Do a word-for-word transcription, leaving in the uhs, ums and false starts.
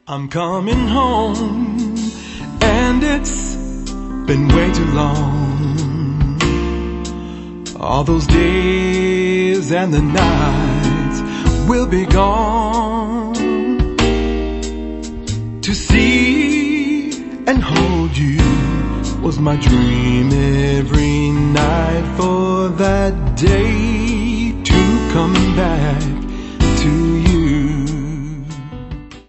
I'm coming home, and it's been way too long. All those days and the nights will be gone. To see and hold you was my dream every night for that day.